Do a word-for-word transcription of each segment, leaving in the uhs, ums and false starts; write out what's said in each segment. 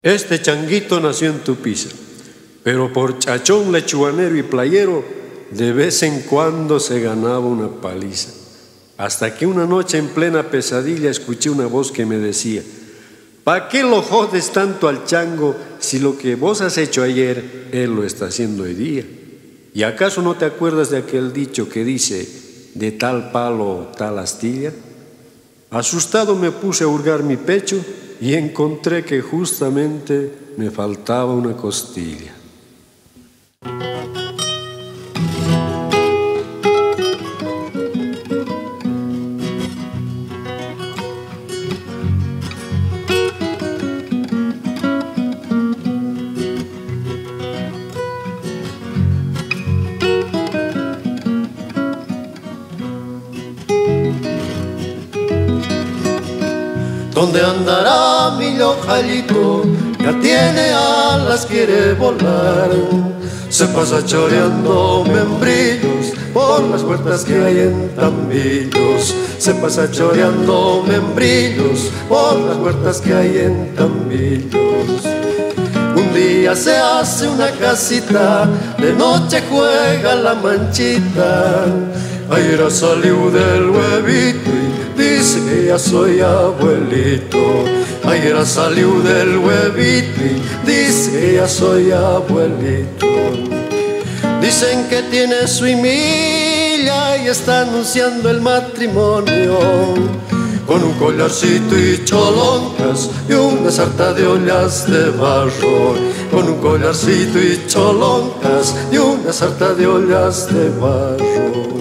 Este changuito nació en Tupiza, pero por chachón, lechuganero y playero, de vez en cuando se ganaba una paliza. Hasta que una noche en plena pesadilla escuché una voz que me decía: ¿pa' qué lo jodes tanto al chango si lo que vos has hecho ayer, él lo está haciendo hoy día? ¿Y acaso no te acuerdas de aquel dicho que dice: de tal palo, tal astilla? Asustado me puse a hurgar mi pecho y encontré que justamente me faltaba una costilla. ¿Dónde andará mi lojallito? Ya tiene alas, quiere volar. Se pasa choreando membrillos por las huertas que hay en Tambillos. Se pasa choreando membrillos por las huertas que hay en Tambillos. Un día se hace una casita, de noche juega la manchita. Ayer salió del huevito y dice que ya soy abuelito. Ayer salió del huevito y dice que ya soy abuelito. Dicen que tiene su himilla y está anunciando el matrimonio, con un collarcito y choloncas y una sarta de ollas de barro. Con un collarcito y choloncas y una sarta de ollas de barro.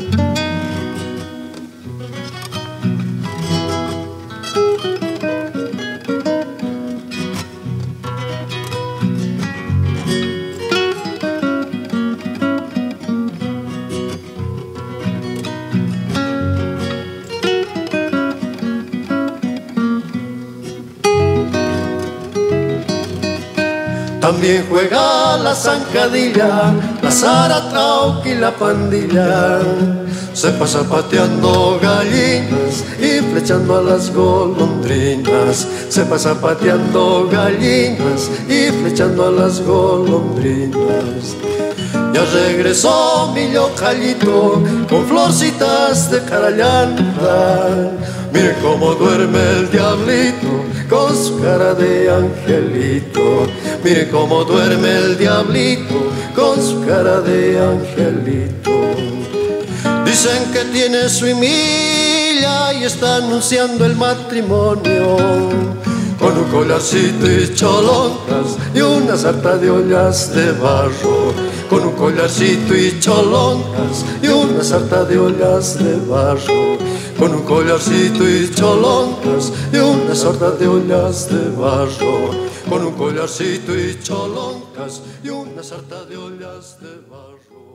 También juega la zancadilla, la zaratrauca y la pandilla. Se pasa pateando gallinas y flechando a las golondrinas. Se pasa pateando gallinas y flechando a las golondrinas. Ya regresó mi lojallito con florcitas de carallanta. Mire cómo duerme el diablito con su cara de angelito. Mire cómo duerme el diablito con su cara de angelito. Dicen que tiene su himilla y está anunciando el matrimonio, con un collarcito y choloncas y una sarta de ollas de barro. Con un collarcito y choloncas y una sarta de ollas de barro. Con un collarcito y choloncas y una sarta de ollas de barro. Con un collarcito y choloncas y una sarta de ollas de barro.